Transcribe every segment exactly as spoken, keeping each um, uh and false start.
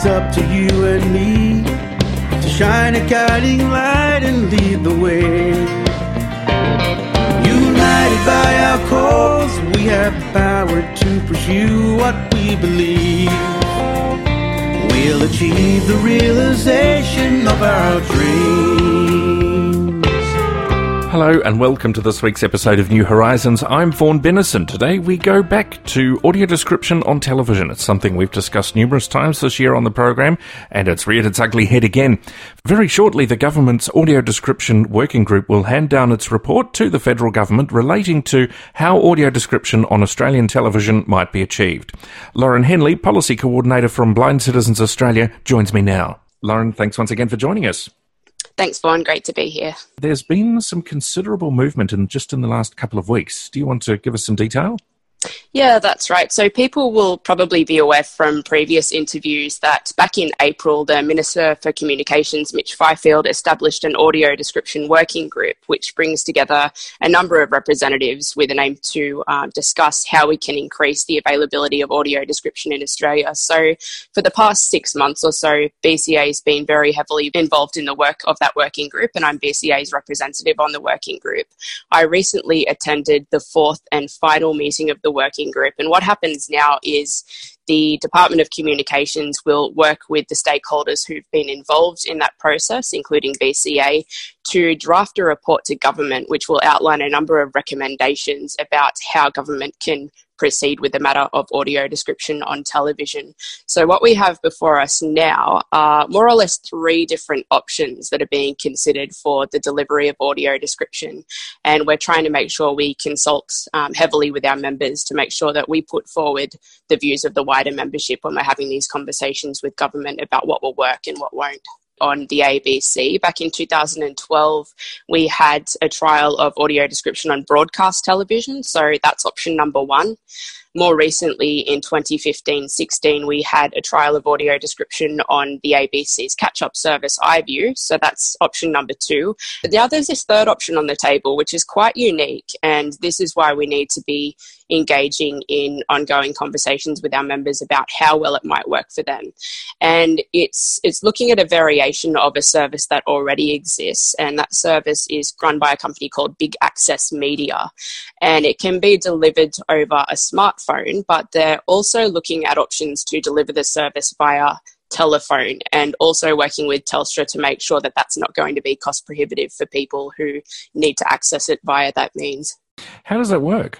it's up to you and me to shine a guiding light and lead the way. United by our cause, we have the power to pursue what we believe. We'll achieve the realization of our dreams. Hello and welcome to this week's episode of New Horizons. I'm Vaughan Bennison. Today we go back to audio description on television. It's something we've discussed numerous times this year on the program, and it's reared its ugly head again. Very shortly, the government's audio description working group will hand down its report to the federal government relating to how audio description on Australian television might be achieved. Lauren Henley, Policy Coordinator from Blind Citizens Australia, joins me now. Lauren, thanks once again for joining us. Thanks, Vaughan. Great to be here. There's been some considerable movement in just in the last couple of weeks. Do you want to give us some detail? Yeah, that's right. So people will probably be aware from previous interviews that back in April, the Minister for Communications, Mitch Fifield, established an audio description working group, which brings together a number of representatives with an aim to uh, discuss how we can increase the availability of audio description in Australia. So for the past six months or so, B C A has been very heavily involved in the work of that working group, and I'm B C A's representative on the working group. I recently attended the fourth and final meeting of the working group, and what happens now is the Department of Communications will work with the stakeholders who've been involved in that process, including B C A, to draft a report to government which will outline a number of recommendations about how government can proceed with the matter of audio description on television. So what we have before us now are more or less three different options that are being considered for the delivery of audio description. And we're trying to make sure we consult um, heavily with our members to make sure that we put forward the views of the wider membership when we're having these conversations with government about what will work and what won't. On the A B C. Back in two thousand twelve, we had a trial of audio description on broadcast television, so that's option number one. More recently, in twenty fifteen sixteen, we had a trial of audio description on the A B C's catch-up service iView, so that's option number two. But now there's this third option on the table, which is quite unique, and this is why we need to be engaging in ongoing conversations with our members about how well it might work for them. And it's it's looking at a variation of a service that already exists, and that service is run by a company called Big Access Media, and it can be delivered over a smartphone, but they're also looking at options to deliver the service via telephone, and also working with Telstra to make sure that that's not going to be cost prohibitive for people who need to access it via that means. How does that work?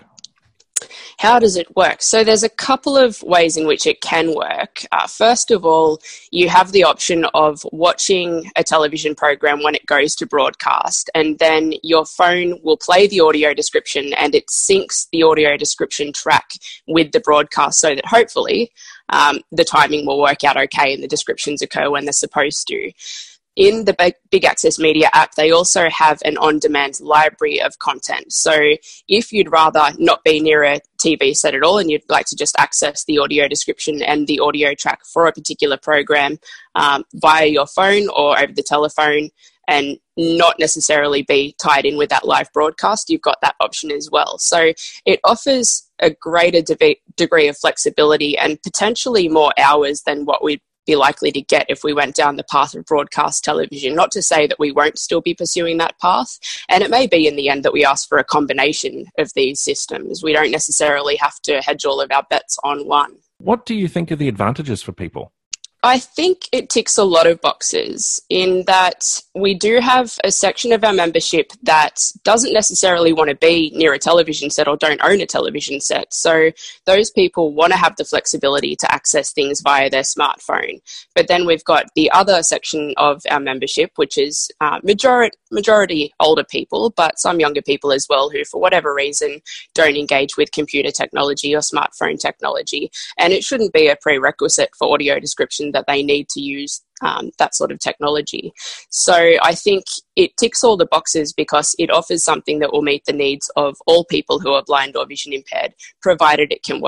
How does it work? So there's a couple of ways in which it can work. Uh, first of all, you have the option of watching a television program when it goes to broadcast, and then your phone will play the audio description and it syncs the audio description track with the broadcast so that hopefully um, the timing will work out okay and the descriptions occur when they're supposed to. In the Big Access Media app, they also have an on-demand library of content. So if you'd rather not be near a T V set at all and you'd like to just access the audio description and the audio track for a particular program um, via your phone or over the telephone and not necessarily be tied in with that live broadcast, you've got that option as well. So it offers a greater de- degree of flexibility and potentially more hours than what we'd be likely to get if we went down the path of broadcast television. Not to say that we won't still be pursuing that path, and it may be in the end that we ask for a combination of these systems. We don't necessarily have to hedge all of our bets on one. What do you think are the advantages for people? I think it ticks a lot of boxes in that we do have a section of our membership that doesn't necessarily want to be near a television set or don't own a television set. So those people want to have the flexibility to access things via their smartphone. But then we've got the other section of our membership, which is uh, majority, majority older people, but some younger people as well who, for whatever reason, don't engage with computer technology or smartphone technology. And it shouldn't be a prerequisite for audio description that they need to use um, that sort of technology. So I think it ticks all the boxes because it offers something that will meet the needs of all people who are blind or vision impaired, provided it can work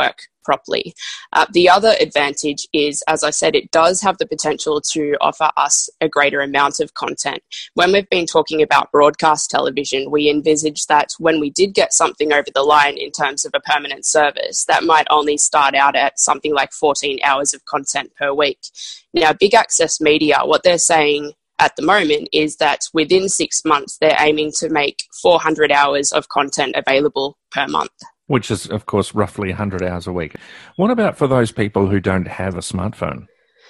properly. Uh, the other advantage is, as I said, it does have the potential to offer us a greater amount of content. When we've been talking about broadcast television, we envisage that when we did get something over the line in terms of a permanent service, that might only start out at something like fourteen hours of content per week. Now, Big Access Media, what they're saying at the moment is that within six months, they're aiming to make four hundred hours of content available per month. Which is, of course, roughly one hundred hours a week. What about for those people who don't have a smartphone?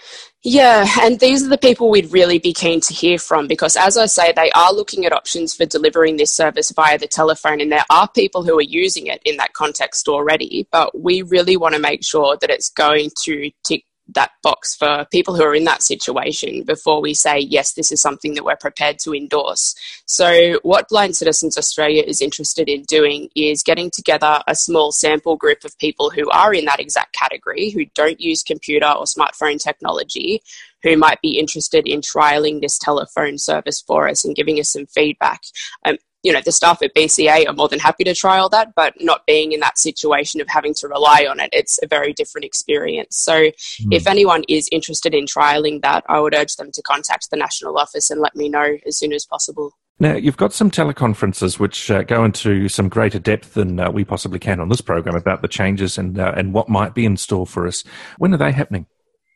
Yeah, and these are the people we'd really be keen to hear from because, as I say, they are looking at options for delivering this service via the telephone, and there are people who are using it in that context already, but we really want to make sure that it's going to tick that box for people who are in that situation before we say, yes, this is something that we're prepared to endorse. So what Blind Citizens Australia is interested in doing is getting together a small sample group of people who are in that exact category, who don't use computer or smartphone technology, who might be interested in trialling this telephone service for us and giving us some feedback. Um, You know, the staff at B C A are more than happy to trial that, but not being in that situation of having to rely on it, it's a very different experience. So mm. if anyone is interested in trialling that, I would urge them to contact the National Office and let me know as soon as possible. Now, you've got some teleconferences which uh, go into some greater depth than uh, we possibly can on this program about the changes and uh, and what might be in store for us. When are they happening?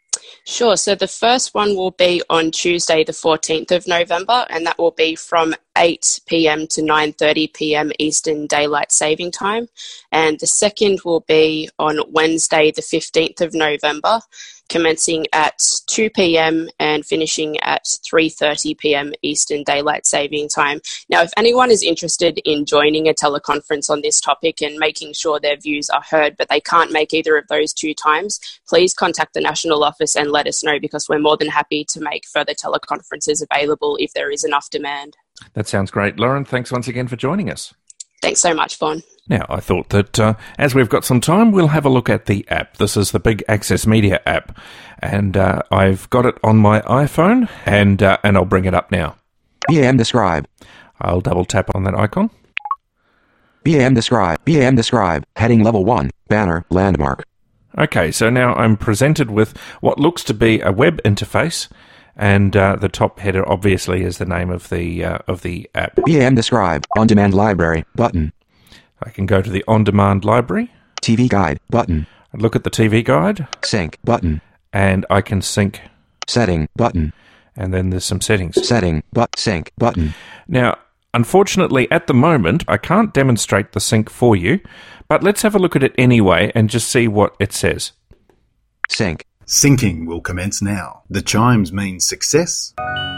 Sure. So the first one will be on Tuesday, the fourteenth of November, and that will be from eight p.m. to nine thirty p.m. Eastern Daylight Saving Time. And the second will be on Wednesday, the fifteenth of November, commencing at two p.m. and finishing at three thirty p.m. Eastern Daylight Saving Time. Now, if anyone is interested in joining a teleconference on this topic and making sure their views are heard, but they can't make either of those two times, please contact the National Office and let us know, because we're more than happy to make further teleconferences available if there is enough demand. That sounds great. Lauren, thanks once again for joining us. Thanks so much, Fawn. Now, I thought that uh, as we've got some time, we'll have a look at the app. This is the Big Access Media app, and uh, I've got it on my iPhone, and uh, and I'll bring it up now. B A M describe. I'll double tap on that icon. B A M describe. B A M describe. Heading level one. Banner. Landmark. Okay, so now I'm presented with what looks to be a web interface, and uh, the top header obviously is the name of the uh, of the app. B A M describe. On-demand library. Button. I can go to the on-demand library. T V guide. Button. I look at the T V guide. Sync. Button. And I can sync. Setting. Button. And then there's some settings. Setting. But sync. Button. Now, unfortunately, at the moment, I can't demonstrate the sync for you, but let's have a look at it anyway and just see what it says. Sync. Syncing will commence now. The chimes mean success.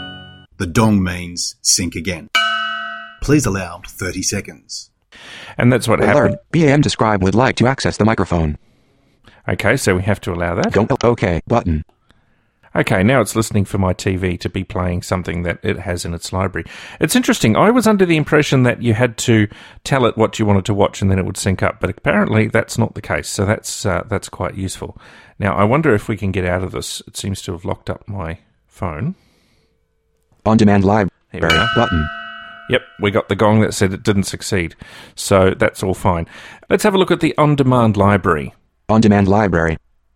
The dong means sync again. Please allow thirty seconds. And that's what Alert. happened. B A M describe would like to access the microphone. Okay, so we have to allow that. Don't. Okay. Button. Okay, now it's listening for my T V to be playing something that it has in its library. It's interesting. I was under the impression that you had to tell it what you wanted to watch and then it would sync up, but apparently that's not the case, so that's uh, that's quite useful. Now, I wonder if we can get out of this. It seems to have locked up my phone. On-demand library. Here we are. Button. Yep, we got the gong that said it didn't succeed, so that's all fine. Let's have a look at the on-demand library. On-demand library.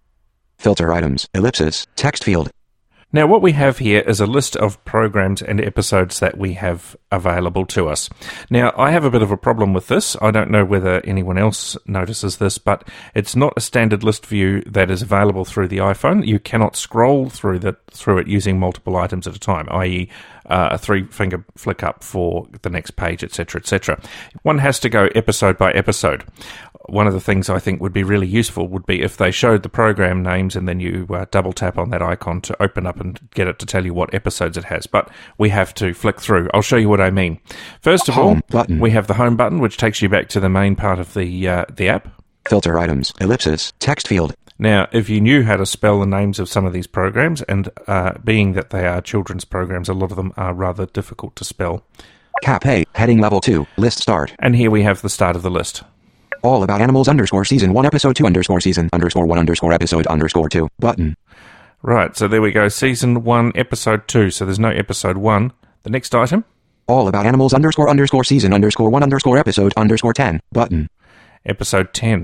Filter items. Ellipsis. Text field. Now, what we have here is a list of programs and episodes that we have available to us. Now, I have a bit of a problem with this. I don't know whether anyone else notices this, but it's not a standard list view that is available through the iPhone. You cannot scroll through the, through it using multiple items at a time, that is uh, a three-finger flick up for the next page, et cetera, et cetera. One has to go episode by episode. One of the things I think would be really useful would be if they showed the program names and then you uh, double tap on that icon to open up and get it to tell you what episodes it has. But we have to flick through. I'll show you what I mean. First of Home all, button. We have the home button, which takes you back to the main part of the uh, the app. Filter items. Ellipsis. Text field. Now, if you knew how to spell the names of some of these programs, and uh, being that they are children's programs, a lot of them are rather difficult to spell. Cap A. Heading level two. List start. And here we have the start of the list. All about animals underscore season one episode two underscore season underscore one underscore episode underscore two. Button. Right, so there we go. Season one, episode two. So there's no episode one. The next item. All about animals underscore underscore season underscore one underscore episode underscore ten. Button. Episode ten.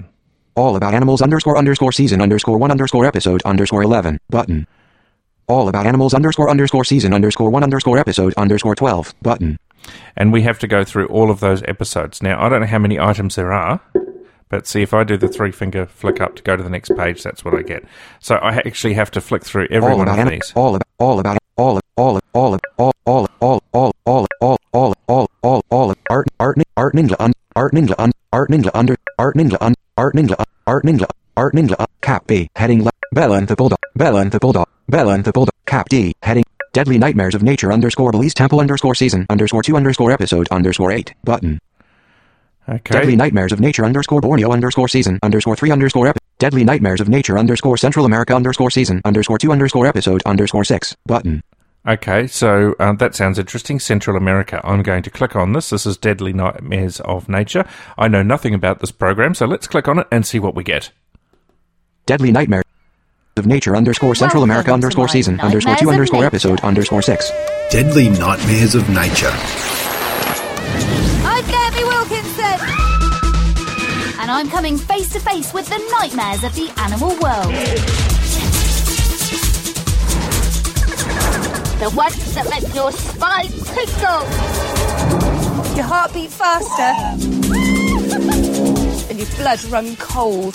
All about animals underscore underscore season underscore one underscore episode underscore eleven. Button. All about animals underscore underscore season underscore one underscore episode underscore twelve. Button. And we have to go through all of those episodes. Now, I don't know how many items there are, but see, if I do the three-finger flick up to go to the next page, that's what I get. So I actually have to flick through every all one about of anim- these. All about all about all all all all all all all all all all all all all art art art ninja un art ninja un art ninja under art ninja un art ninja art ninja art ninja cap B heading left Bella and the Bulldog Bella and the Bulldog Bella and the Bulldog cap D heading Deadly Nightmares of Nature underscore Belize Temple underscore season underscore two underscore episode underscore eight. Button. Okay. Deadly Nightmares of Nature underscore Borneo underscore season underscore three underscore episode. Deadly Nightmares of Nature underscore Central America underscore season underscore two underscore episode underscore six. Button. Okay, so um, that sounds interesting. Central America. I'm going to click on this. This is Deadly Nightmares of Nature. I know nothing about this program, so let's click on it and see what we get. Deadly Nightmares of Nature underscore Central Welcome America underscore to season my underscore two Nightmares of underscore Nature. episode underscore six. Deadly Nightmares of Nature. I'm Gabby Wilkinson! And I'm coming face to face with the nightmares of the animal world. The ones that make your spine tingle. Your heart beat faster. And your blood run cold.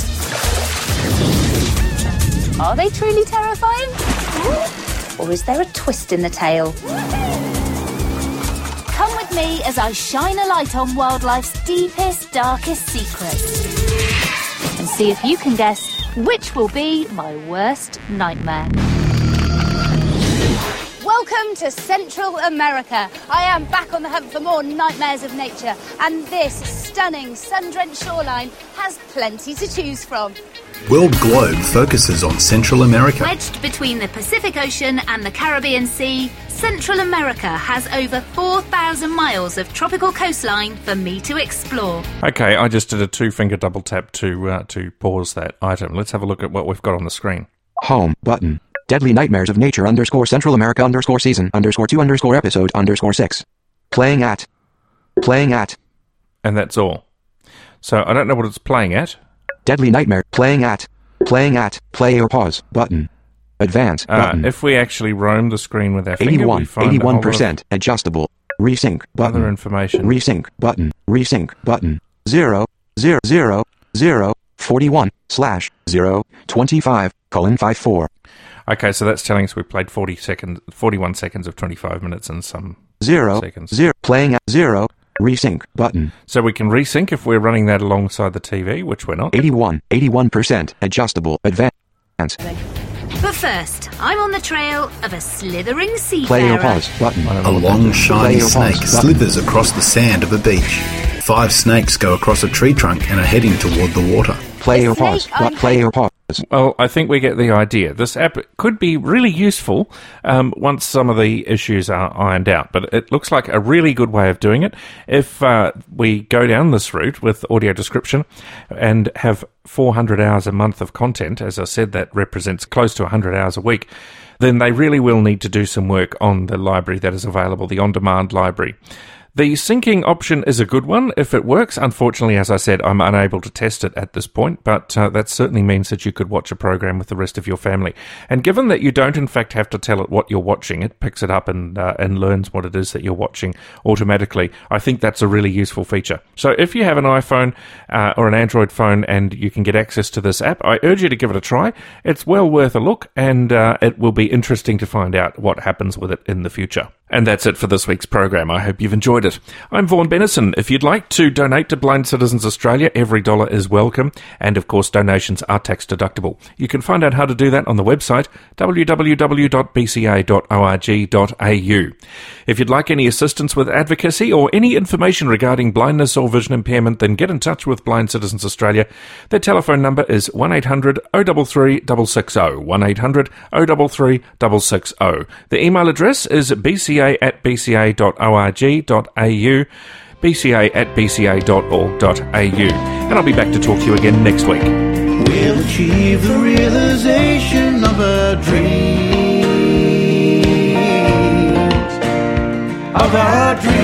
Are they truly terrifying? Or is there a twist in the tale? Come with me as I shine a light on wildlife's deepest, darkest secrets. And see if you can guess which will be my worst nightmare. Welcome to Central America. I am back on the hunt for more nightmares of nature, and this stunning sun-drenched shoreline has plenty to choose from. World Globe focuses on Central America. Wedged between the Pacific Ocean and the Caribbean Sea, Central America has over four thousand miles of tropical coastline for me to explore. Okay, I just did a two-finger double tap to uh, to pause that item. Let's have a look at what we've got on the screen. Home. Button. Deadly Nightmares of Nature underscore Central America underscore season underscore two underscore episode underscore six. Playing at. Playing at. And that's all. So I don't know what it's playing at. Deadly Nightmare. Playing at. Playing at. Play or pause. Button. Advance. Uh, Button. if we actually roam the screen with our finger, we eighty-one. find eighty-one a whole percent. Adjustable. Resync. lot of Button. other information. Resync. Button. Resync. Button. Zero. Zero. Zero. Zero. Forty-one. Slash. Zero. Twenty-five. Colon five four. Okay, so that's telling us we played forty seconds, forty-one seconds of twenty-five minutes and some Zero. seconds. Zero. Playing at zero. Resync. Button. So we can resync if we're running that alongside the T V, which we're not. eighty-one. eighty-one percent. Adjustable. Advance. But first, I'm on the trail of a slithering seafarer. Play or pause. Button. A long, shiny Play or pause. snake Button. slithers across the sand of a beach. Five snakes go across a tree trunk and are heading toward the water. Play or Snake pause. on- But play or pause. Well, I think we get the idea. This app could be really useful um, once some of the issues are ironed out, but it looks like a really good way of doing it. If uh, we go down this route with audio description and have four hundred hours a month of content, as I said, that represents close to one hundred hours a week, then they really will need to do some work on the library that is available, the on-demand library. The syncing option is a good one if it works. Unfortunately, as I said, I'm unable to test it at this point, but uh, that certainly means that you could watch a program with the rest of your family. And given that you don't, in fact, have to tell it what you're watching, it picks it up and uh, and learns what it is that you're watching automatically. I think that's a really useful feature. So if you have an iPhone uh, or an Android phone and you can get access to this app, I urge you to give it a try. It's well worth a look, and uh, it will be interesting to find out what happens with it in the future. And that's it for this week's program. I hope you've enjoyed it. I'm Vaughan Bennison. If you'd like to donate to Blind Citizens Australia, every dollar is welcome. And of course, donations are tax deductible. You can find out how to do that on the website, w w w dot b c a dot org dot a u. If you'd like any assistance with advocacy or any information regarding blindness or vision impairment, then get in touch with Blind Citizens Australia. Their telephone number is one eight hundred oh three three six six zero, one eight hundred oh three three six six zero. The email address is b c a at b c a dot org dot a u, b c a at b c a dot org dot a u. And I'll be back to talk to you again next week. We'll achieve the realization of our dreams, of our dreams.